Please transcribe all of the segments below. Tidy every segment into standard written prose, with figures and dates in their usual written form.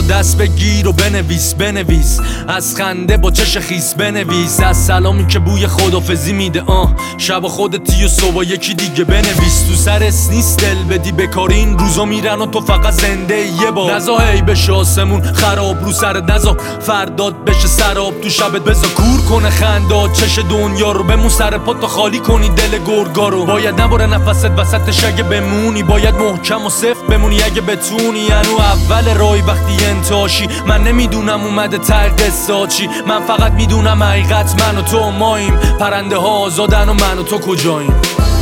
دست بگیر و بنویس از خنده با چش خیس بنویس، از سلامی که بوی خدافزی میده شب خودتی و صبح یکی دیگه بنویس. تو سرت نیست دل بدی بکار، این روزا میرن و تو فقط زنده یه بار. نزا هی بشه آسمون خراب رو سرت، نزا فرداد بشه سراب تو شبت، بزا کور کنه خندات چش دنیا رو، بمون سر پا تا خالی کنی دل گرگا رو. باید نباره نفست وسطش اگه بمونی، باید محکم و سفت بمونی اگه بتونی. انو اول رای وقتی انتاشی، من نمیدونم اومده ته قصه چی، من فقط میدونم حقیقت من و تو ماییم، پرنده ها آزادن و من و تو کجاییم.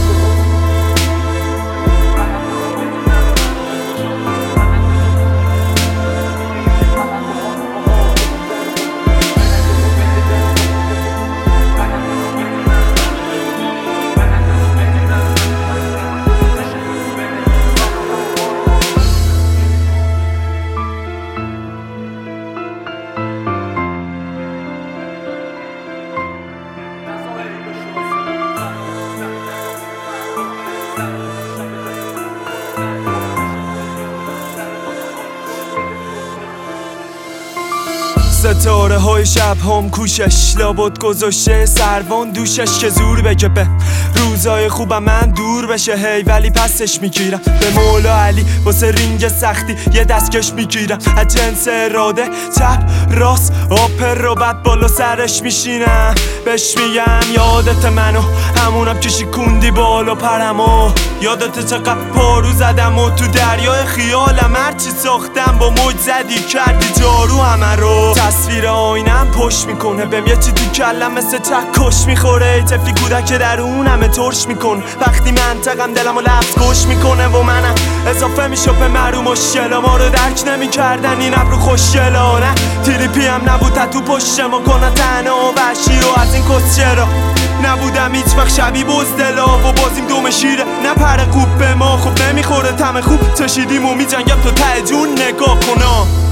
ستاره های شب هم کوشش لابد گذاشته سروان دوشش که زور بگه به روزای خوبم من دور بشه هی، ولی پسش میگیرم به مولا علی واسه رینگ سختی یه دستکش میگیرم از جنس اراده چپ راست آپر رو بعد بالا سرش میشینم بهش میگم یادت منو همونم کشی کندی بالا پرمو، یادت چقدر پارو زدم و تو دریای خیالم هرچی ساختم با موج زدی کردی جارو همه رو. تصویر آینم پشت میکنه بهم یه چی تو کلم مثل چکش میخوره، تفلی کودک درونم ترش میکن وقتی منطقم دلمو لفظ کش میکنه و منم اضافه میشو به مرو مشکلا. ما رو درک نمیکردن این ابرو خوشگلانه، تریپی هم نبود تو پشت ما کنن تنها و وحشی و از این کس چرا نبودم هیچ وقت شبیه بزدلا و بازیم دوم شیره نپره خوب به ما خوب نمیخوره تم خوب چشیدیم و میجنگم تو ته جون نگاه کنا.